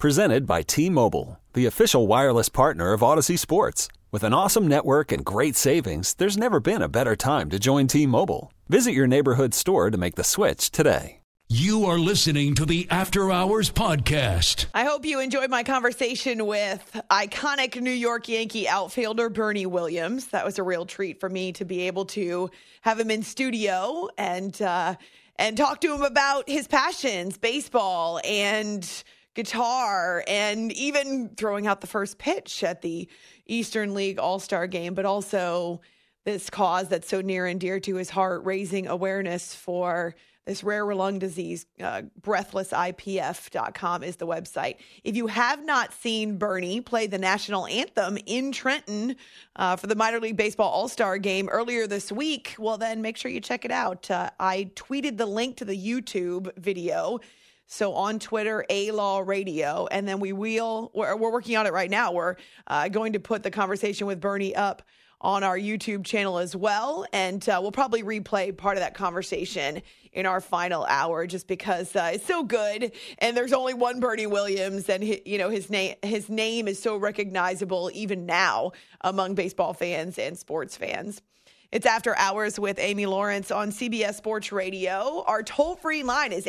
Presented by T-Mobile, the official wireless partner of Odyssey Sports. With an awesome network and great savings, there's never been a better time to join T-Mobile. Visit your neighborhood store to make the switch today. You are listening to the After Hours Podcast. I hope you enjoyed my conversation with iconic New York Yankee outfielder Bernie Williams. That was a real treat for me to be able to have him in studio and talk to him about his passions, baseball and guitar, and even throwing out the first pitch at the Eastern League All-Star Game, but also this cause that's so near and dear to his heart, raising awareness for this rare lung disease. Breathlessipf.com is the website. If you have not seen Bernie play the national anthem in Trenton for the Minor League Baseball All-Star Game earlier this week, well, then make sure you check it out. I tweeted the link to the YouTube video. So on Twitter, A-Law Radio, and then we're working on it right now. We're going to put the conversation with Bernie up on our YouTube channel as well. And we'll probably replay part of that conversation in our final hour just because it's so good. And there's only one Bernie Williams, and his name is so recognizable even now among baseball fans and sports fans. It's After Hours with Amy Lawrence on CBS Sports Radio. Our toll-free line is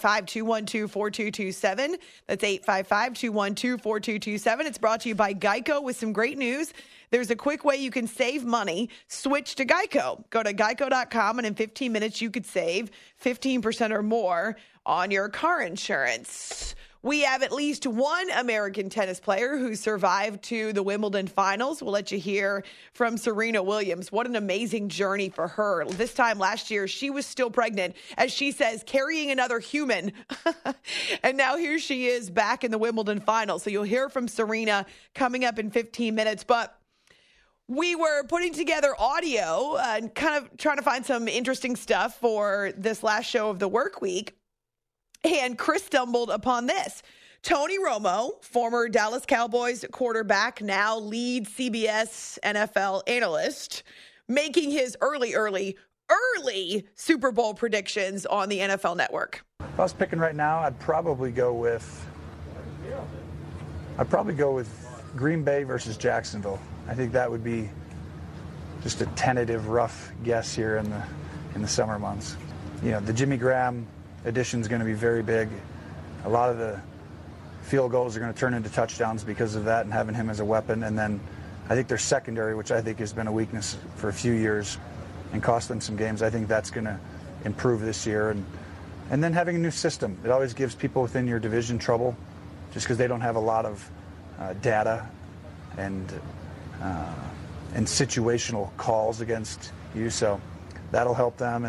855-212-4227. That's 855-212-4227. It's brought to you by Geico with some great news. There's a quick way you can save money. Switch to Geico. Go to geico.com, and in 15 minutes, you could save 15% or more on your car insurance. We have at least one American tennis player who survived to the Wimbledon finals. We'll let you hear from Serena Williams. What an amazing journey for her. This time last year, she was still pregnant, as she says, carrying another human. And now here she is back in the Wimbledon finals. So you'll hear from Serena coming up in 15 minutes. But we were putting together audio and kind of trying to find some interesting stuff for this last show of the work week. And Chris stumbled upon this. Tony Romo, former Dallas Cowboys quarterback, now lead CBS NFL analyst, making his early Super Bowl predictions on the NFL Network. If I was picking right now, I'd probably go with Green Bay versus Jacksonville. I think that would be just a tentative, rough guess here in the summer months. The Jimmy Graham addition is going to be very big. A lot of the field goals are going to turn into touchdowns because of that and having him as a weapon. And then I think their secondary, which I think has been a weakness for a few years and cost them some games, I think that's going to improve this year. And then having a new system. It always gives people within your division trouble just because they don't have a lot of data and situational calls against you. So that'll help them.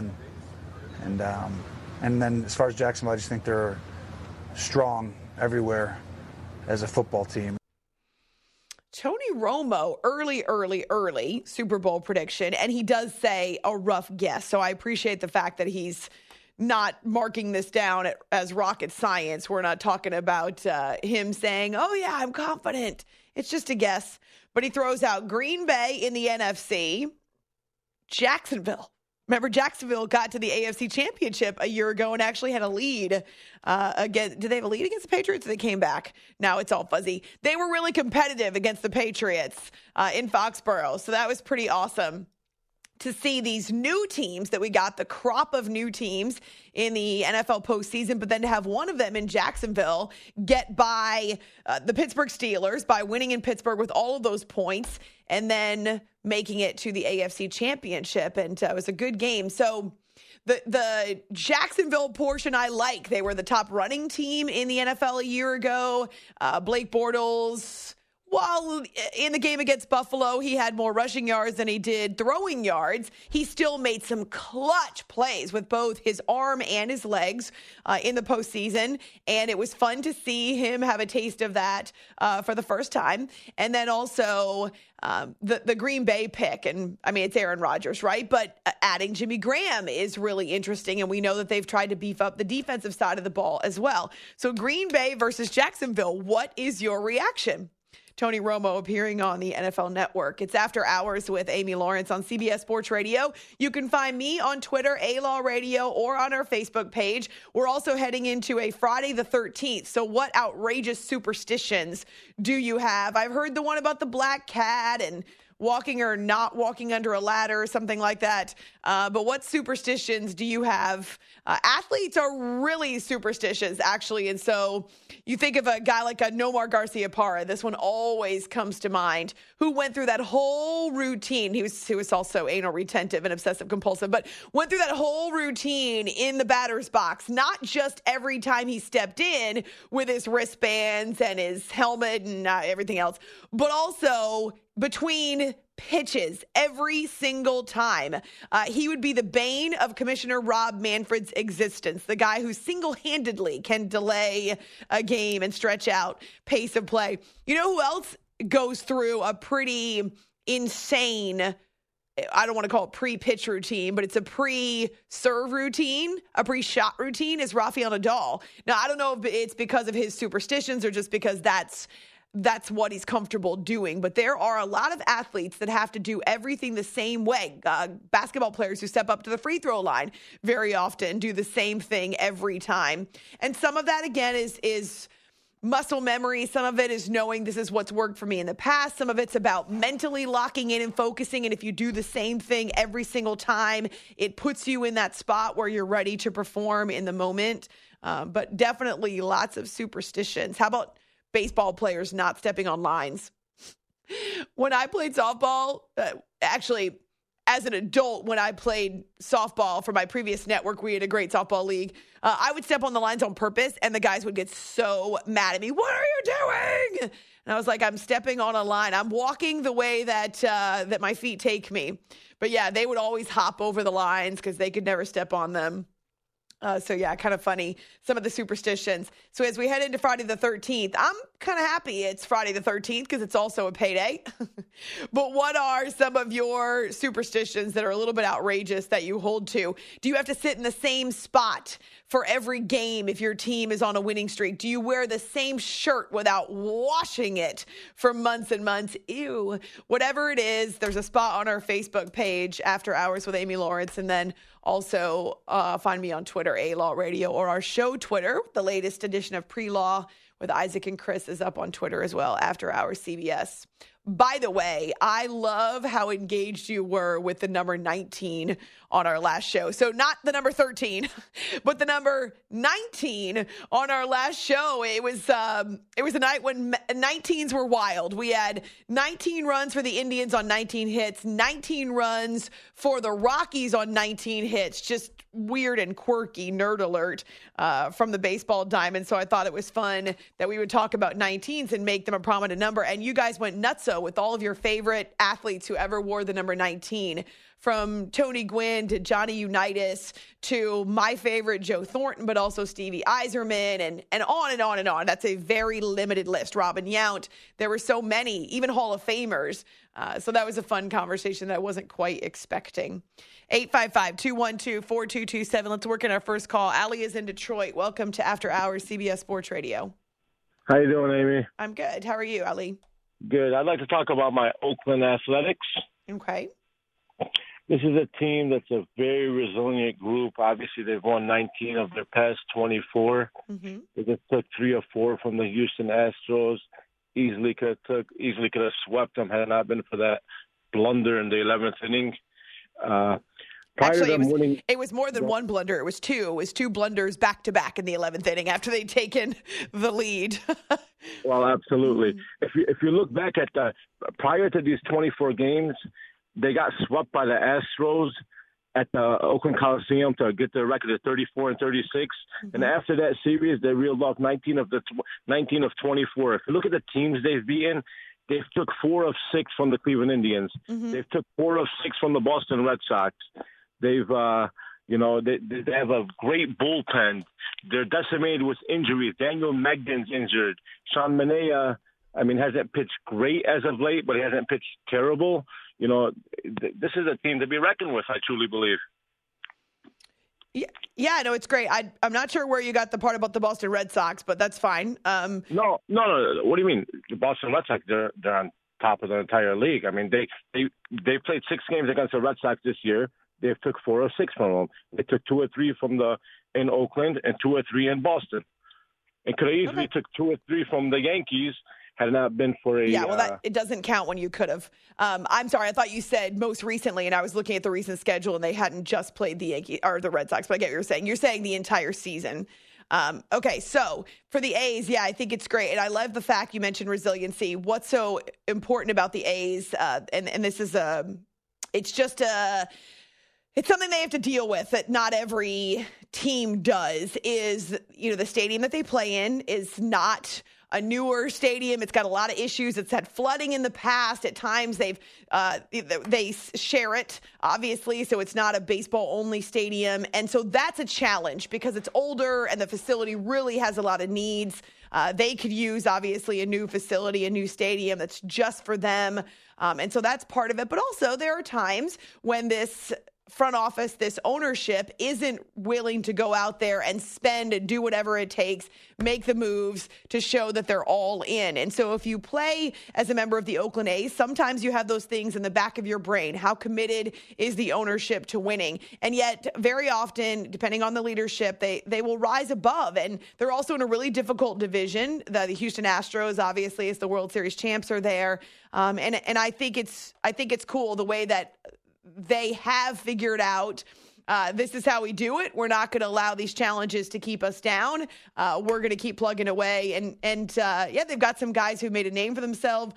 And then as far as Jacksonville, I just think they're strong everywhere as a football team. Tony Romo, early Super Bowl prediction, and he does say a rough guess. So I appreciate the fact that he's not marking this down as rocket science. We're not talking about him saying, oh, yeah, I'm confident. It's just a guess. But he throws out Green Bay in the NFC, Jacksonville. Remember, Jacksonville got to the AFC Championship a year ago and actually had a lead against. Did they have a lead against the Patriots? They came back. Now it's all fuzzy. They were really competitive against the Patriots in Foxborough. So that was pretty awesome to see these new teams that we got, the crop of new teams in the NFL postseason, but then to have one of them in Jacksonville get by the Pittsburgh Steelers by winning in Pittsburgh with all of those points and then making it to the AFC Championship. And it was a good game. So the Jacksonville portion I like. They were the top running team in the NFL a year ago. Blake Bortles, while in the game against Buffalo, he had more rushing yards than he did throwing yards. He still made some clutch plays with both his arm and his legs in the postseason. And it was fun to see him have a taste of that for the first time. And then also the Green Bay pick. And I mean, it's Aaron Rodgers, right? But adding Jimmy Graham is really interesting. And we know that they've tried to beef up the defensive side of the ball as well. So Green Bay versus Jacksonville, what is your reaction? Tony Romo appearing on the NFL Network. It's After Hours with Amy Lawrence on CBS Sports Radio. You can find me on Twitter, A-Law Radio, or on our Facebook page. We're also heading into a Friday the 13th. So what outrageous superstitions do you have? I've heard the one about the black cat and walking or not walking under a ladder or something like that. But what superstitions do you have? Athletes are really superstitious, actually. And so you think of a guy like a Nomar Garciaparra. This one always comes to mind, who went through that whole routine. He was also anal retentive and obsessive compulsive, but went through that whole routine in the batter's box, not just every time he stepped in with his wristbands and his helmet and everything else, but also between pitches every single time. He would be the bane of Commissioner Rob Manfred's existence, the guy who single-handedly can delay a game and stretch out pace of play. You know who else goes through a pretty insane, I don't want to call it pre-pitch routine, but it's a pre-serve routine, a pre-shot routine, is Rafael Nadal. Now, I don't know if it's because of his superstitions or just because that's what he's comfortable doing. But there are a lot of athletes that have to do everything the same way. Basketball players who step up to the free throw line very often do the same thing every time. And some of that, again, is muscle memory. Some of it is knowing this is what's worked for me in the past. Some of it's about mentally locking in and focusing. And if you do the same thing every single time, it puts you in that spot where you're ready to perform in the moment. But definitely lots of superstitions. How about baseball players not stepping on lines? When I played softball, actually, as an adult, when I played softball for my previous network, we had a great softball league. I would step on the lines on purpose, and the guys would get so mad at me. What are you doing? And I was like, I'm stepping on a line. I'm walking the way that my feet take me. But yeah, they would always hop over the lines because they could never step on them. So yeah, kind of funny, some of the superstitions. So as we head into Friday the 13th, I'm kind of happy it's Friday the 13th because it's also a payday. But what are some of your superstitions that are a little bit outrageous that you hold to? Do you have to sit in the same spot for every game if your team is on a winning streak? Do you wear the same shirt without washing it for months and months? Ew. Whatever it is, there's a spot on our Facebook page, After Hours with Amy Lawrence, and then also find me on Twitter, A-Law Radio, or our show Twitter. The latest edition of Pre-Law with Isaac and Chris is up on Twitter as well, After Hours CBS. By the way, I love how engaged you were with the number 19 on our last show. So not the number 13, but the number 19 on our last show. It was a night when 19s were wild. We had 19 runs for the Indians on 19 hits, 19 runs for the Rockies on 19 hits. Just weird and quirky, nerd alert from the baseball diamond. So I thought it was fun that we would talk about 19s and make them a prominent number. And you guys went nutso with all of your favorite athletes who ever wore the number 19, from Tony Gwynn to Johnny Unitas to my favorite Joe Thornton, but also Stevie Yzerman, and on and on and on. That's a very limited list. Robin Yount. There were so many, even Hall of Famers. So that was a fun conversation that I wasn't quite expecting. 855-212-4227. Let's work in our first call. Allie is in Detroit. Welcome to After Hours CBS Sports Radio. How you doing, Amy? I'm good. How are you, Allie? Good. I'd like to talk about my Oakland Athletics. Okay. This is a team that's a very resilient group. Obviously, they've won 19 of their past 24. Mm-hmm. They just took 3 or 4 from the Houston Astros. Easily could have swept them had it not been for that blunder in the 11th inning. Actually, it was more than one blunder. It was 2. It was 2 blunders back-to-back in the 11th inning after they'd taken the lead. Well, absolutely. If you look back at prior to these 24 games, they got swept by the Astros at the Oakland Coliseum to get their record of 34-36. Mm-hmm. And after that series, they reeled off 19 of 24. If you look at the teams they've beaten, they've took 4 of 6 from the Cleveland Indians. Mm-hmm. They've took 4 of 6 from the Boston Red Sox. They've, they have a great bullpen. They're decimated with injuries. Daniel Megden's injured. Sean Manaea, hasn't pitched great as of late, but he hasn't pitched terrible. This is a team to be reckoned with, I truly believe. Yeah, no, it's great. I'm not sure where you got the part about the Boston Red Sox, but that's fine. No. What do you mean? The Boston Red Sox, they're on top of the entire league. I mean, they played 6 games against the Red Sox this year. They took 4 or 6 from them. They took 2 or 3 in Oakland and 2 or 3 in Boston. And could have easily took 2 or 3 from the Yankees had it not been for a... Yeah, well, it doesn't count when you could have. I'm sorry, I thought you said most recently, and I was looking at the recent schedule, and they hadn't just played the Yankees or the Red Sox, but I get what you're saying. You're saying the entire season. Okay, so for the A's, yeah, I think it's great. And I love the fact you mentioned resiliency. What's so important about the A's, and this is it's something they have to deal with that not every team does, is, the stadium that they play in is not a newer stadium. It's got a lot of issues. It's had flooding in the past. At times they share it, obviously, so it's not a baseball-only stadium. And so that's a challenge because it's older and the facility really has a lot of needs. They could use, obviously, a new facility, a new stadium that's just for them. And so that's part of it. But also there are times when this front office, this ownership isn't willing to go out there and spend and do whatever it takes, make the moves to show that they're all in. And so if you play as a member of the Oakland A's, sometimes you have those things in the back of your brain. How committed is the ownership to winning? And yet very often, depending on the leadership, they will rise above. And they're also in a really difficult division. The Houston Astros, obviously, as the World Series champs, are there. And I think it's cool the way that they have figured out this is how we do it. We're not going to allow these challenges to keep us down. We're going to keep plugging away. And they've got some guys who made a name for themselves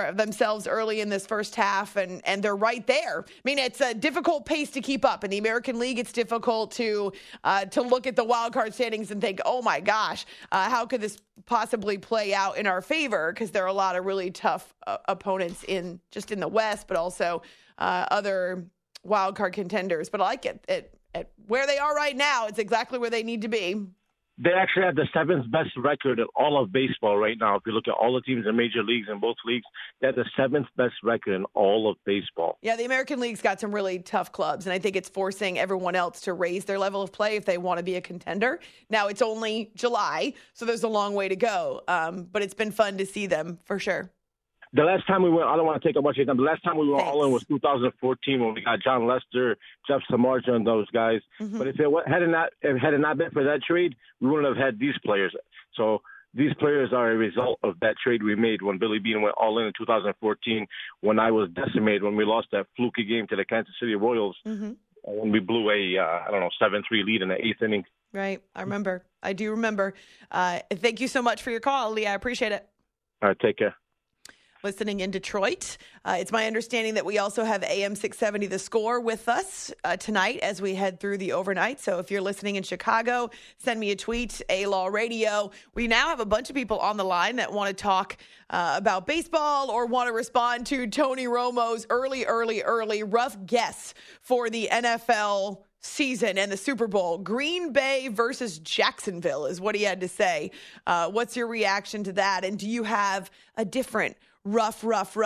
early in this first half, and they're right there. I mean, it's a difficult pace to keep up. In the American League, it's difficult to look at the wild card standings and think, oh my gosh, how could this possibly play out in our favor? Because there are a lot of really tough opponents in the West, but also other wild card contenders. But I like it. At where they are right now, it's exactly where they need to be. They actually have the 7th best record in all of baseball right now. If you look at all the teams in major leagues and both leagues, they have the 7th best record in all of baseball. Yeah, the American League's got some really tough clubs, and I think it's forcing everyone else to raise their level of play if they want to be a contender. Now, it's only July, so there's a long way to go, but it's been fun to see them for sure. The last time we went, I don't want to take up much of your time, the last time we were all in was 2014 when we got John Lester, Jeff Samardzija, and those guys. Mm-hmm. But if it had not been for that trade, we wouldn't have had these players. So these players are a result of that trade we made when Billy Beane went all in 2014, when I was decimated, when we lost that fluky game to the Kansas City Royals, when we blew a 7-3 lead in the 8th inning. Right. I do remember. Thank you so much for your call, Lee. I appreciate it. All right. Take care. Listening in Detroit. It's my understanding that we also have AM 670 The Score with us tonight as we head through the overnight. So if you're listening in Chicago, send me a tweet, A-Law Radio. We now have a bunch of people on the line that want to talk about baseball or want to respond to Tony Romo's early rough guess for the NFL season and the Super Bowl. Green Bay versus Jacksonville is what he had to say. What's your reaction to that? And do you have a different rough,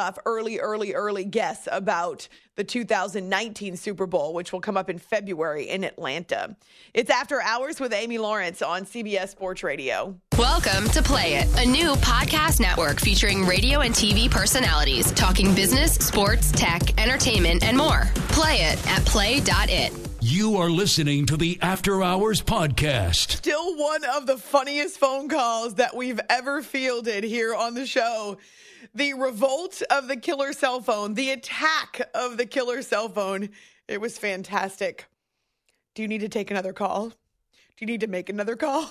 early guess about the 2019 Super Bowl, which will come up in February in Atlanta? It's After Hours with Amy Lawrence on CBS Sports Radio. Welcome to Play It, a new podcast network featuring radio and TV personalities talking business, sports, tech, entertainment, and more. Play it at play.it. You are listening to the After Hours podcast. Still one of the funniest phone calls that we've ever fielded here on the show. The revolt of the killer cell phone, the attack of the killer cell phone. It was fantastic. Do you need to take another call? Do you need to make another call?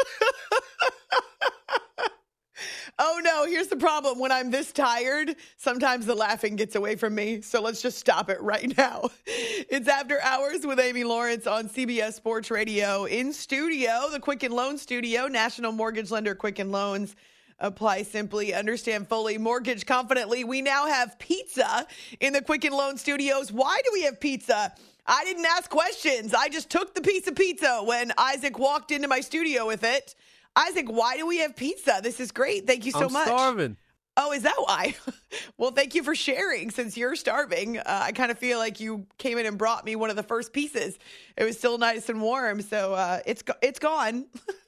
Oh no, here's the problem. When I'm this tired, sometimes the laughing gets away from me. So let's just stop it right now. It's After Hours with Amy Lawrence on CBS Sports Radio. In studio, the Quicken Loans studio, National Mortgage Lender Quicken Loans. Apply simply, understand fully, mortgage confidently. We now have pizza in the Quicken Loan studios. Why do we have pizza? I didn't ask questions. I just took the piece of pizza when Isaac walked into my studio with it. Isaac, why do we have pizza? This is great. Thank you so much. I'm starving. Oh, is that why? Well, thank you for sharing. Since you're starving, I kind of feel like you came in and brought me one of the first pieces. It was still nice and warm, so it's gone.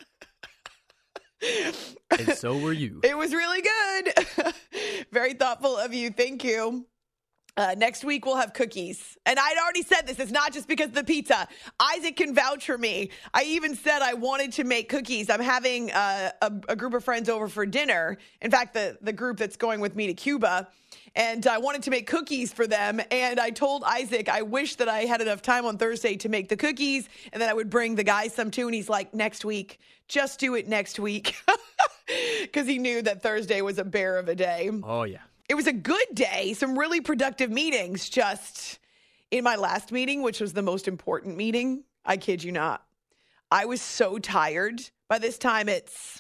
And so were you. It was really good. Very thoughtful of you. Thank you. Next week, we'll have cookies. And I'd already said this. It's not just because of the pizza. Isaac can vouch for me. I even said I wanted to make cookies. I'm having a group of friends over for dinner. In fact, the group that's going with me to Cuba. And I wanted to make cookies for them. And I told Isaac I wish that I had enough time on Thursday to make the cookies. And then I would bring the guys some too. And he's like, next week. Just do it next week. Because he knew that Thursday was a bear of a day. Oh, yeah. It was a good day, some really productive meetings. Just in my last meeting, which was the most important meeting, I kid you not, I was so tired. By this time, it's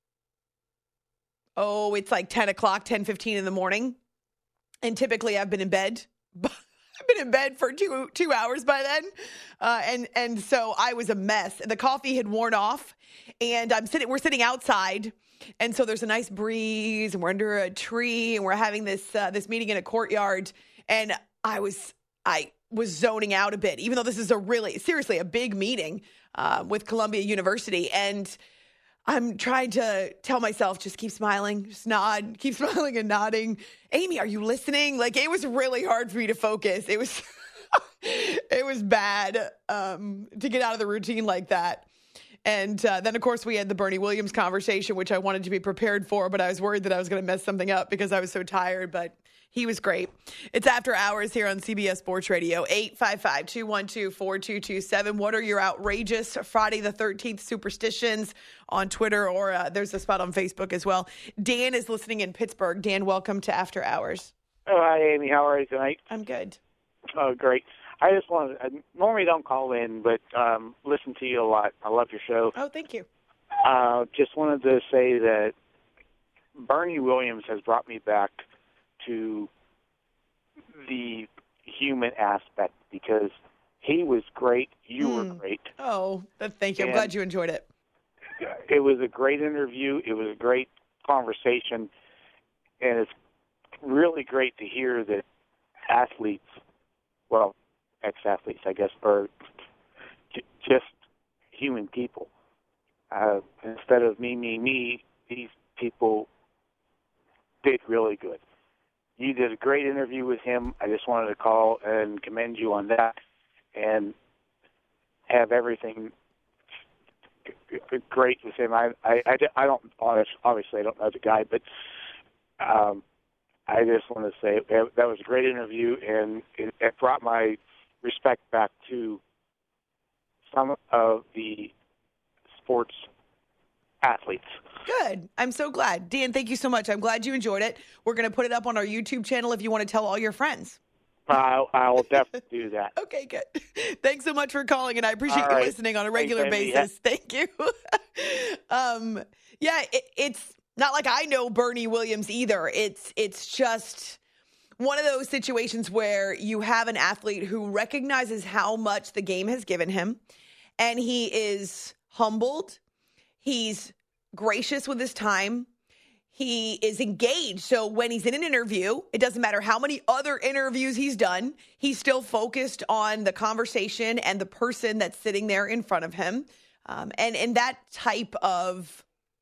like 10 o'clock, 10:15 in the morning. And typically I've been in bed. I've been in bed for two hours by then. And so I was a mess. The coffee had worn off, and we're sitting outside. And so there's a nice breeze, and we're under a tree, and we're having this meeting in a courtyard. And I was zoning out a bit, even though this is seriously a big meeting with Columbia University. And I'm trying to tell myself, just keep smiling, just nod, keep smiling and nodding. Amy, are you listening? Like, it was really hard for me to focus. It was, it was bad to get out of the routine like that. And then, of course, we had the Bernie Williams conversation, which I wanted to be prepared for, but I was worried that I was going to mess something up because I was so tired. But he was great. It's After Hours here on CBS Sports Radio, 855-212-4227. What are your outrageous Friday the 13th superstitions on Twitter, or there's a spot on Facebook as well. Dan is listening in Pittsburgh. Dan, welcome to After Hours. Oh, hi, Amy. How are you tonight? I'm good. Oh, great. I normally don't call in, but listen to you a lot. I love your show. Oh, thank you. Just wanted to say that Bernie Williams has brought me back to the human aspect, because he was great. You were great. Oh, thank you. I'm glad you enjoyed it. It was a great interview. It was a great conversation. And it's really great to hear that athletes, well, ex-athletes, I guess, are just human people. Instead of me, these people did really good. You did a great interview with him. I just wanted to call and commend you on that and have everything great with him. I don't, obviously I don't know the guy, but I just want to say that was a great interview, and it brought my respect back to some of the sports athletes. Good. I'm so glad. Dan, thank you so much. I'm glad you enjoyed it. We're going to put it up on our YouTube channel if you want to tell all your friends. I will definitely do that. Okay, good. Thanks so much for calling, and I appreciate you listening on a regular basis. Thank you. It's not like I know Bernie Williams either. It's just one of those situations where you have an athlete who recognizes how much the game has given him, and he is humbled. He's gracious with his time. He is engaged. So when he's in an interview, it doesn't matter how many other interviews he's done, he's still focused on the conversation and the person that's sitting there in front of him. And that type of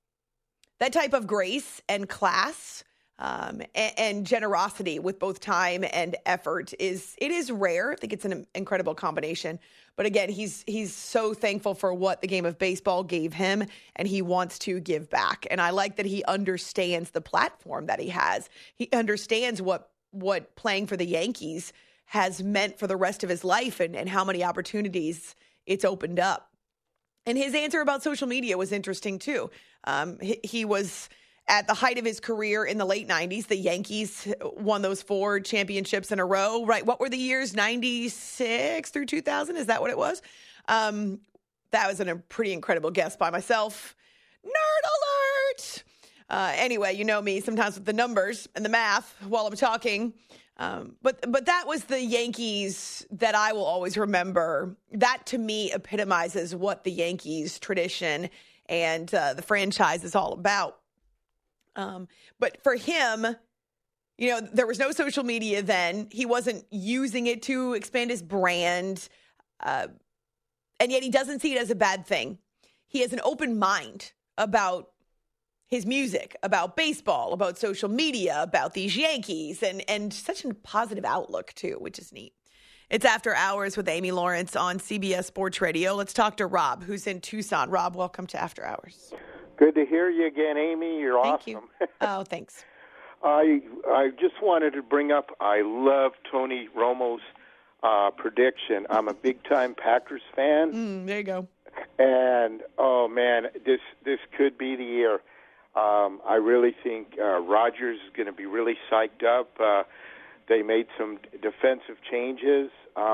grace and class and generosity with both time and effort is rare. I think it's an incredible combination. But again, he's so thankful for what the game of baseball gave him, and he wants to give back. And I like that he understands the platform that he has. He understands what playing for the Yankees has meant for the rest of his life and how many opportunities it's opened up. And his answer about social media was interesting too. He was at the height of his career in the late 90s. The Yankees won those 4 championships in a row, right? What were the years? 96 through 2000? Is that what it was? That was a pretty incredible guess by myself. Nerd alert! Anyway, you know me sometimes with the numbers and the math while I'm talking. But that was the Yankees that I will always remember. That to me epitomizes what the Yankees tradition and the franchise is all about. But for him, there was no social media then. He wasn't using it to expand his brand. And yet he doesn't see it as a bad thing. He has an open mind about his music, about baseball, about social media, about these Yankees, and such a positive outlook, too, which is neat. It's After Hours with Amy Lawrence on CBS Sports Radio. Let's talk to Rob, who's in Tucson. Rob, welcome to After Hours. Good to hear you again, Amy. You're awesome. Thank you. Oh, thanks. I just wanted to bring up, I love Tony Romo's prediction. I'm a big-time Packers fan. There you go. And, oh, man, this could be the year. I really think Rodgers is going to be really psyched up. They made some defensive changes.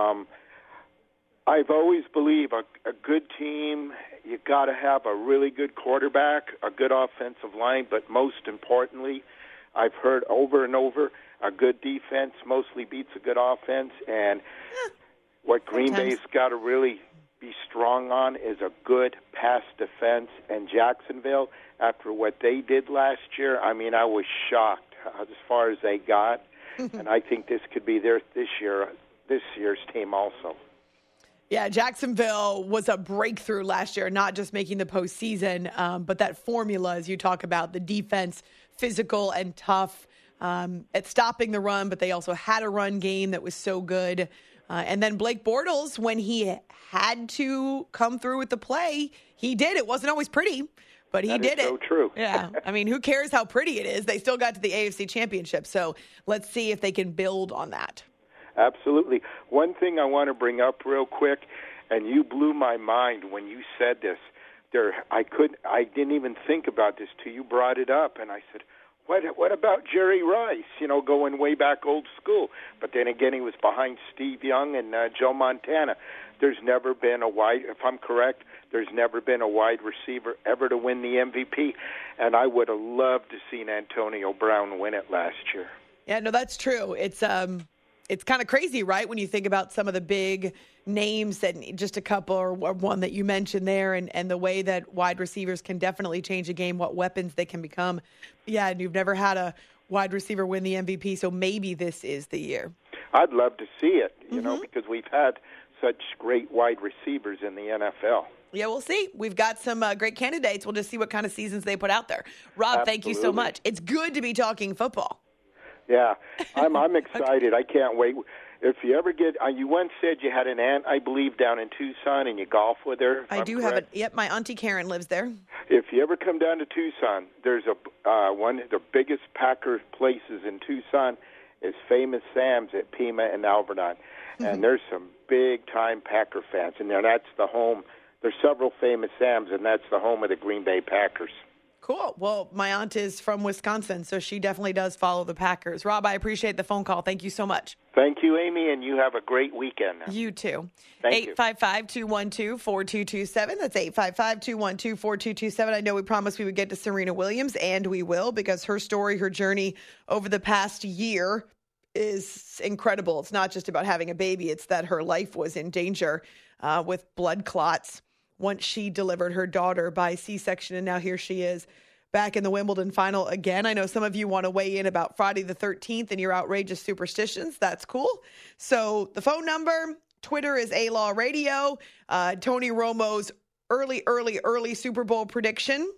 I've always believed a good team, you got to have a really good quarterback, a good offensive line, but most importantly, I've heard over and over, a good defense mostly beats a good offense. And what Green Bay's got to really be strong on is a good pass defense. And Jacksonville, after what they did last year, I mean, I was shocked as far as they got. And I think this could be this year's team also. Yeah, Jacksonville was a breakthrough last year, not just making the postseason, but that formula, as you talk about, the defense, physical and tough at stopping the run, but they also had a run game that was so good. And then Blake Bortles, when he had to come through with the play, he did. It wasn't always pretty, but he did it. So true. Yeah. I mean, who cares how pretty it is? They still got to the AFC Championship. So let's see if they can build on that. Absolutely. One thing I want to bring up real quick, and you blew my mind when you said this. I didn't even think about this till you brought it up, and I said, what about Jerry Rice, going way back old school? But then again, he was behind Steve Young and Joe Montana. There's never been if I'm correct, there's never been a wide receiver ever to win the MVP, and I would have loved to seen Antonio Brown win it last year. Yeah, no, that's true. It's kind of crazy, right, when you think about some of the big names, and just a couple or one that you mentioned there, and the way that wide receivers can definitely change a game, what weapons they can become. Yeah, and you've never had a wide receiver win the MVP, so maybe this is the year. I'd love to see it, because we've had such great wide receivers in the NFL. Yeah, we'll see. We've got some great candidates. We'll just see what kind of seasons they put out there. Rob, Thank you so much. It's good to be talking football. Yeah, I'm excited. I can't wait. If you ever you once said you had an aunt, I believe, down in Tucson, and you golf with her. I do have it. Yep, my Auntie Karen lives there. If you ever come down to Tucson, there's one of the biggest Packer places in Tucson is Famous Sam's at Pima and Alvernon. And there's some big-time Packer fans. And that's the home. There's several Famous Sam's, and that's the home of the Green Bay Packers. Cool. Well, my aunt is from Wisconsin, so she definitely does follow the Packers. Rob, I appreciate the phone call. Thank you so much. Thank you, Amy, and you have a great weekend. You too. Thank you. 855-212-4227. That's 855-212-4227. I know we promised we would get to Serena Williams, and we will, because her story, her journey over the past year is incredible. It's not just about having a baby. It's that her life was in danger with blood clots once she delivered her daughter by C-section, and now here she is back in the Wimbledon final again. I know some of you want to weigh in about Friday the 13th and your outrageous superstitions. That's cool. So the phone number, Twitter is A-Law Radio. Tony Romo's early Super Bowl prediction.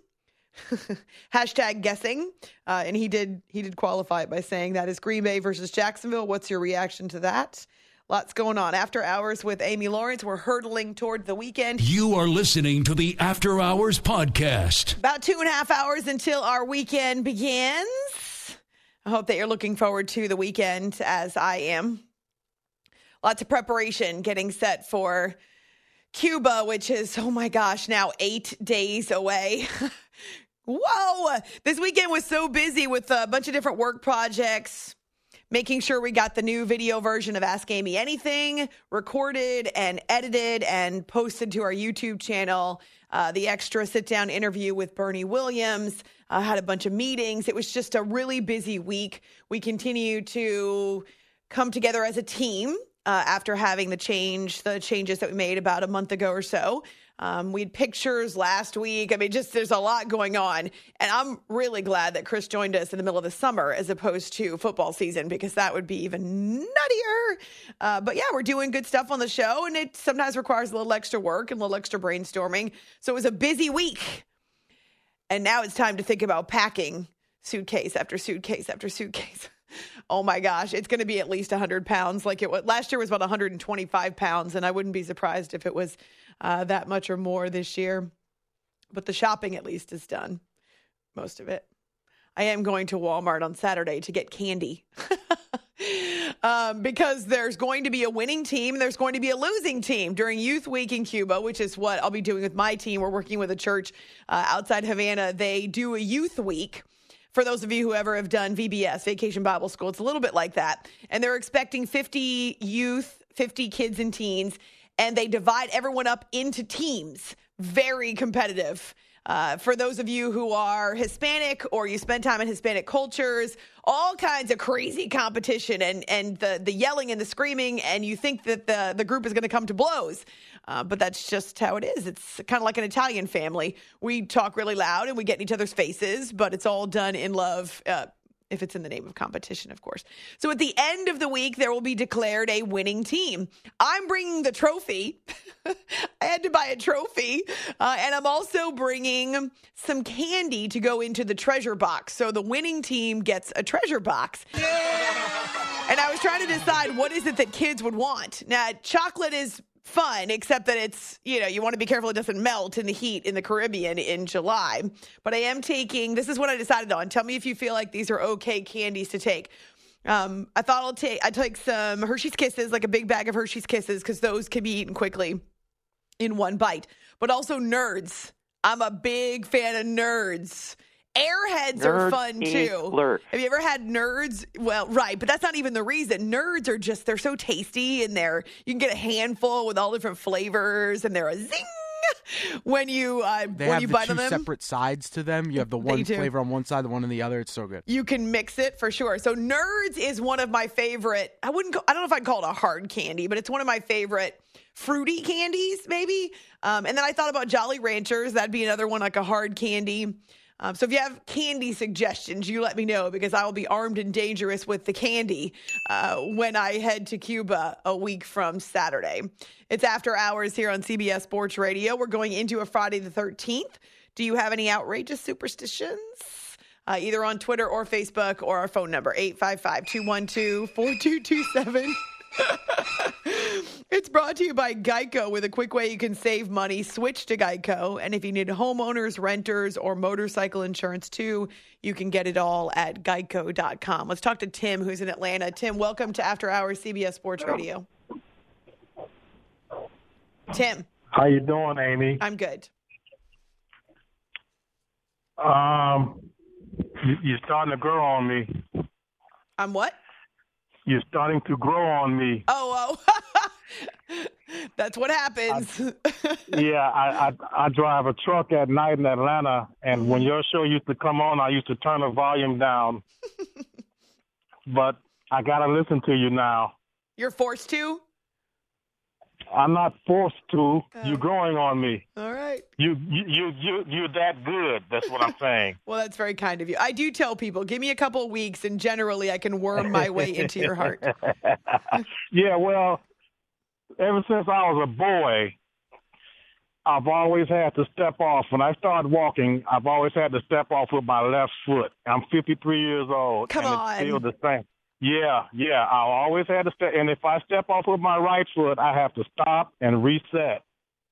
Hashtag guessing. And he did qualify it by saying that is Green Bay versus Jacksonville. What's your reaction to that? Lots going on. After Hours with Amy Lawrence. We're hurtling toward the weekend. You are listening to the After Hours podcast. About 2.5 hours until our weekend begins. I hope that you're looking forward to the weekend as I am. Lots of preparation getting set for Cuba, which is, oh my gosh, now 8 days away. Whoa! This weekend was so busy with a bunch of different work projects, making sure we got the new video version of Ask Amy Anything recorded and edited and posted to our YouTube channel. The extra sit-down interview with Bernie Williams. Had a bunch of meetings. It was just a really busy week. We continue to come together as a team after having the changes that we made about a month ago or so. We had pictures last week. I mean, just there's a lot going on. And I'm really glad that Chris joined us in the middle of the summer as opposed to football season, because that would be even nuttier. But yeah, we're doing good stuff on the show, and it sometimes requires a little extra work and a little extra brainstorming. So it was a busy week. And now it's time to think about packing suitcase after suitcase after suitcase. Oh my gosh, it's going to be at least 100 pounds. Like it was last year was about 125 pounds, and I wouldn't be surprised if it was that much or more this year. But the shopping at least is done, most of it. I am going to Walmart on Saturday to get candy because there's going to be a winning team. There's going to be a losing team during Youth Week in Cuba, which is what I'll be doing with my team. We're working with a church outside Havana. They do a Youth Week. For those of you who ever have done VBS, Vacation Bible School, it's a little bit like that. And they're expecting 50 youth, 50 kids and teens, and they divide everyone up into teams. Very competitive. For those of you who are Hispanic or you spend time in Hispanic cultures, all kinds of crazy competition and the yelling and the screaming, and you think that the group is going to come to blows. But that's just how it is. It's kind of like an Italian family. We talk really loud and we get in each other's faces, but it's all done in love, if it's in the name of competition, of course. So at the end of the week, there will be declared a winning team. I'm bringing the trophy. I had to buy a trophy. And I'm also bringing some candy to go into the treasure box. So the winning team gets a treasure box. Yeah! And I was trying to decide what is it that kids would want. Now, chocolate is fun, except that it's, you want to be careful it doesn't melt in the heat in the Caribbean in July. But I am taking, this is what I decided on. Tell me if you feel like these are okay candies to take. I thought I'd take some Hershey's Kisses, like a big bag of Hershey's Kisses, because those can be eaten quickly in one bite. But also Nerds. I'm a big fan of Nerds. Airheads are fun too. Alert. Have you ever had Nerds? Well, right, but that's not even the reason. Nerds are just, they're so tasty, and you can get a handful with all different flavors, and they're a zing when you bite They have the on them. two separate sides to them. You have the one flavor on one side, the one on the other. It's so good. You can mix it for sure. So Nerds is one of my favorite. I don't know if I'd call it a hard candy, but it's one of my favorite fruity candies, maybe. And then I thought about Jolly Ranchers. That'd be another one, like a hard candy. So if you have candy suggestions, you let me know, because I will be armed and dangerous with the candy when I head to Cuba a week from Saturday. It's After Hours here on CBS Sports Radio. We're going into a Friday the 13th. Do you have any outrageous superstitions? Either on Twitter or Facebook, or our phone number, 855-212-4227. It's brought to you by Geico. With a quick way you can save money, switch to Geico. And if you need homeowners, renters, or motorcycle insurance too, you can get it all at geico.com. Let's talk to Tim, who's in Atlanta. Tim, welcome to After Hours CBS Sports Radio. Tim. How you doing, Amy? I'm good. You're starting to grow on me. I'm what? You're starting to grow on me. Oh. That's what happens. I drive a truck at night in Atlanta, and when your show used to come on, I used to turn the volume down. But I got to listen to you now. You're forced to? I'm not forced to. You're growing on me. All right. You're that good. That's what I'm saying. Well, that's very kind of you. I do tell people, give me a couple of weeks, and generally I can worm my way into your heart. Yeah, well, ever since I was a boy, I've always had to step off. When I started walking, I've always had to step off with my left foot. I'm 53 years old. Come on. It's still the same. Yeah. I always had to step. And if I step off with my right foot, I have to stop and reset.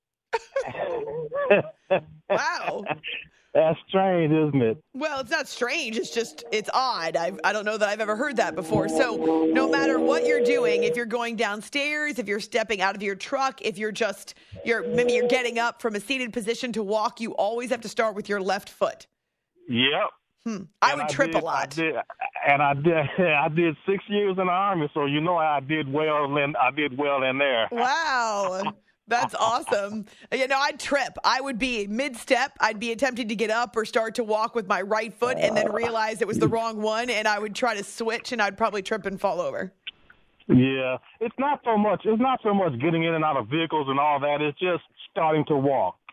Wow. That's strange, isn't it? Well, it's not strange. It's odd. I don't know that I've ever heard that before. So no matter what you're doing, if you're going downstairs, if you're stepping out of your truck, if you're maybe you're getting up from a seated position to walk, you always have to start with your left foot. Yep. I would trip a lot. I did 6 years in the Army, so I did well in there. Wow. That's awesome. I'd trip. I would be mid-step. I'd be attempting to get up or start to walk with my right foot and then realize it was the wrong one, and I would try to switch, and I'd probably trip and fall over. Yeah. It's not so much getting in and out of vehicles and all that. It's just starting to walk.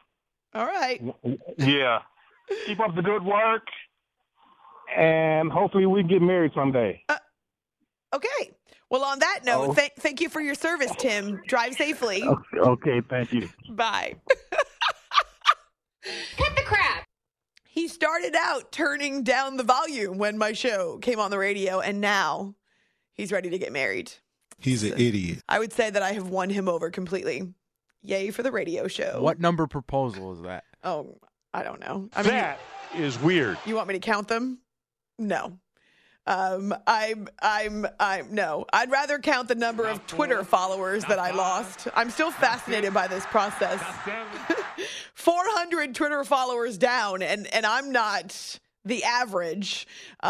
All right. Yeah. Keep up the good work, and hopefully we get married someday. Okay. Well, on that note, thank you for your service, Tim. Drive safely. Okay, thank you. Bye. Cut the crap. He started out turning down the volume when my show came on the radio, and now he's ready to get married. He's an idiot. I would say that I have won him over completely. Yay for the radio show. What number proposal is that? Oh, I don't know. That is weird. You want me to count them? No. No. I'd rather count the number of Twitter followers that I lost. I'm still fascinated by this process. 400 Twitter followers down, and I'm not the average.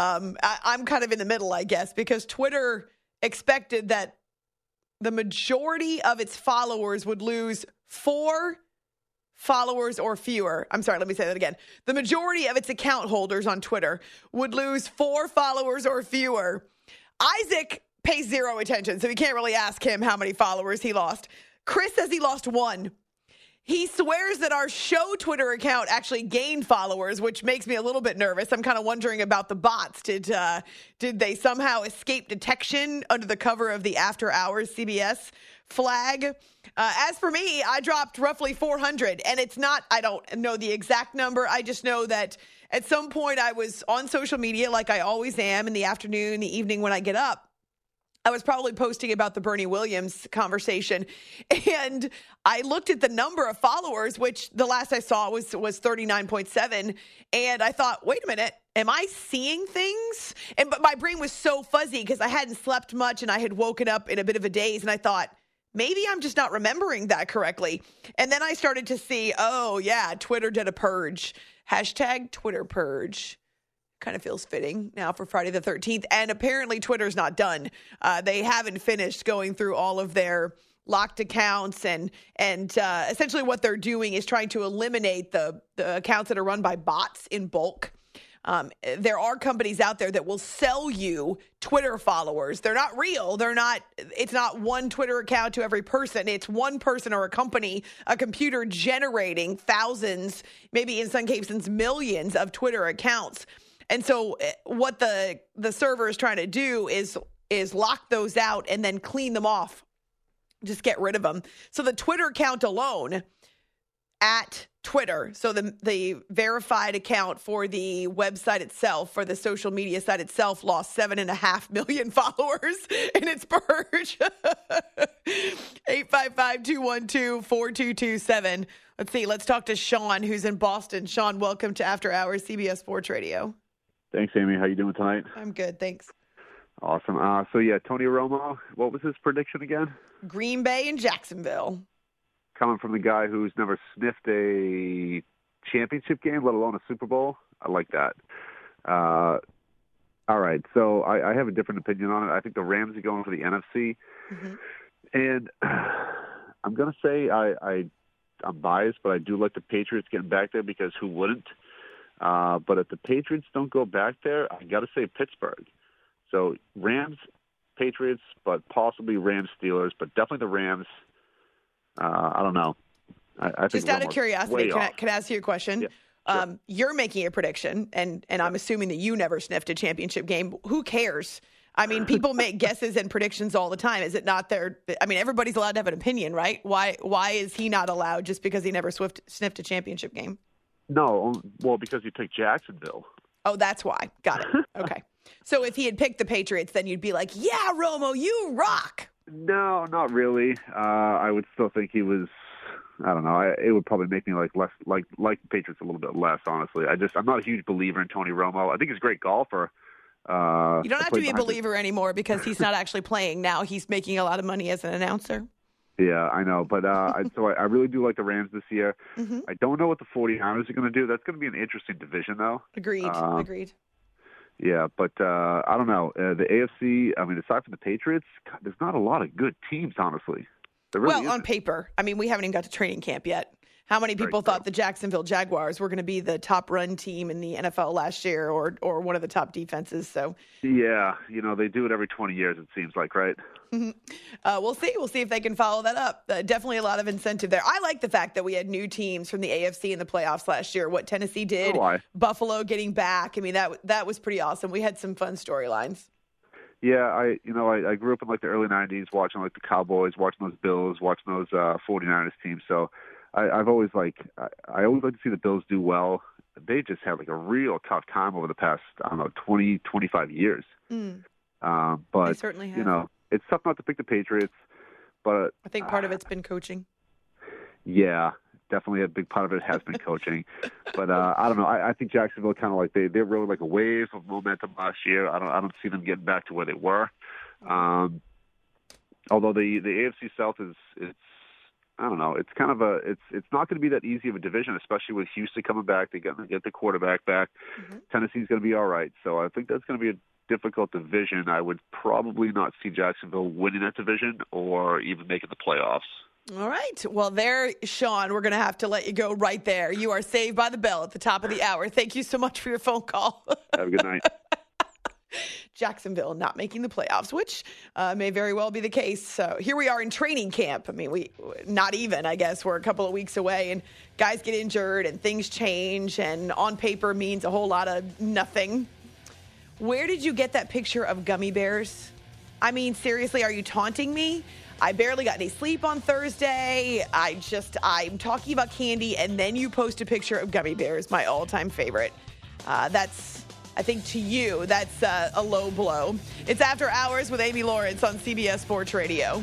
I'm kind of in the middle, I guess, because Twitter expected that the majority of its followers would lose 4 followers or fewer. I'm sorry, let me say that again. The majority of its account holders on Twitter would lose 4 followers or fewer. Isaac pays 0 attention, so we can't really ask him how many followers he lost. Chris says he lost 1. He swears that our show Twitter account actually gained followers, which makes me a little bit nervous. I'm kind of wondering about the bots. Did they somehow escape detection under the cover of the After Hours CBS flag? As for me, I dropped roughly 400, and it's not, I don't know the exact number. I just know that at some point I was on social media like I always am in the afternoon, the evening when I get up. I was probably posting about the Bernie Williams conversation, and I looked at the number of followers, which the last I saw was 39.7, and I thought, wait a minute, am I seeing things? But my brain was so fuzzy because I hadn't slept much, and I had woken up in a bit of a daze, and I thought, maybe I'm just not remembering that correctly. And then I started to see, oh, yeah, Twitter did a purge. Hashtag Twitter purge. Kind of feels fitting now for Friday the 13th. And apparently Twitter's not done. They haven't finished going through all of their locked accounts. And essentially what they're doing is trying to eliminate the accounts that are run by bots in bulk. There are companies out there that will sell you Twitter followers. They're not real. It's not one Twitter account to every person. It's one person or a company, a computer generating thousands, maybe in some cases millions of Twitter accounts. And so what the server is trying to do is lock those out and then clean them off. Just get rid of them. So the Twitter account alone at Twitter, so the verified account for the website itself, for the social media site itself, lost 7.5 million followers in its purge. 855-212-4227. Let's see. Let's talk to Sean, who's in Boston. Sean, welcome to After Hours CBS Sports Radio. Thanks, Amy. How you doing tonight? I'm good, thanks. Awesome. Tony Romo, what was his prediction again? Green Bay and Jacksonville. Coming from the guy who's never sniffed a championship game, let alone a Super Bowl. I like that. All right, so I have a different opinion on it. I think the Rams are going for the NFC. Mm-hmm. And I'm going to say I'm biased, but I do like the Patriots getting back there because who wouldn't? But if the Patriots don't go back there, I got to say Pittsburgh. So Rams, Patriots, but possibly Rams, Steelers, but definitely the Rams. I don't know. I think just out of curiosity, can I ask you a question? Yeah, sure. You're making a prediction, and I'm assuming that you never sniffed a championship game. Who cares? I mean, people make guesses and predictions all the time. Is it not their? I mean, everybody's allowed to have an opinion, right? Why is he not allowed just because he never sniffed a championship game? No, well, because you took Jacksonville. Oh, that's why. Got it. Okay. So if he had picked the Patriots, then you'd be like, yeah, Romo, you rock. No, not really. I would still think he was. I don't know. It would probably make me like the Patriots a little bit less. Honestly, I'm not a huge believer in Tony Romo. I think he's a great golfer. You don't have to be a believer anymore because he's not actually playing now. He's making a lot of money as an announcer. Yeah, I know. But I really do like the Rams this year. Mm-hmm. I don't know what the 49ers are going to do. That's going to be an interesting division, though. Agreed. Yeah, but I don't know. The AFC, I mean, aside from the Patriots, God, there's not a lot of good teams, honestly. There really isn't. On paper. I mean, we haven't even got to training camp yet. How many people thought the Jacksonville Jaguars were going to be the top run team in the NFL last year, or one of the top defenses? So yeah, they do it every 20 years. It seems like, right? We'll see. We'll see if they can follow that up. Definitely a lot of incentive there. I like the fact that we had new teams from the AFC in the playoffs last year. What Tennessee did, Buffalo getting back. I mean, that was pretty awesome. We had some fun storylines. Yeah, I grew up in like the early 90s watching like the Cowboys, watching those Bills, watching those 49ers teams. So I've always I always like to see the Bills do well. They just had like a real tough time over the past, 20, 25 years. But they certainly have. It's tough not to pick the Patriots, but I think part of it's been coaching. Yeah, definitely a big part of it has been coaching. But I don't know. I think Jacksonville kind of they're really like a wave of momentum last year. I don't see them getting back to where they were. Although the AFC South it's I don't know. It's kind of it's not going to be that easy of a division, especially with Houston coming back. They get the quarterback back. Tennessee's going to be all right. So I think that's going to be a difficult division. I would probably not see Jacksonville winning that division or even making the playoffs. All right. Well, there, Sean, we're going to have to let you go right there. You are saved by the bell at the top of the hour. Thank you so much for your phone call. Have a good night. Jacksonville not making the playoffs, which may very well be the case. So here we are in training camp. I mean, I guess we're a couple of weeks away, and guys get injured and things change, and on paper means a whole lot of nothing. Where did you get that picture of gummy bears? I mean, seriously, are you taunting me? I barely got any sleep on Thursday. I'm talking about candy, and then you post a picture of gummy bears, my all-time favorite. I think to you, that's a low blow. It's After Hours with Amy Lawrence on CBS Sports Radio.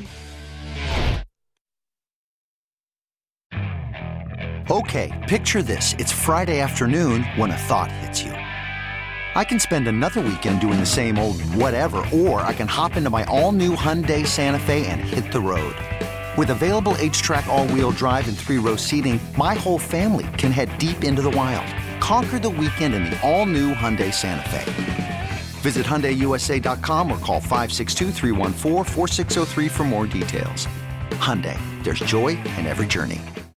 Okay, picture this. It's Friday afternoon when a thought hits you. I can spend another weekend doing the same old whatever, or I can hop into my all-new Hyundai Santa Fe and hit the road. With available H-Track all-wheel drive and 3-row seating, my whole family can head deep into the wild. Conquer the weekend in the all-new Hyundai Santa Fe. Visit HyundaiUSA.com or call 562-314-4603 for more details. Hyundai, there's joy in every journey.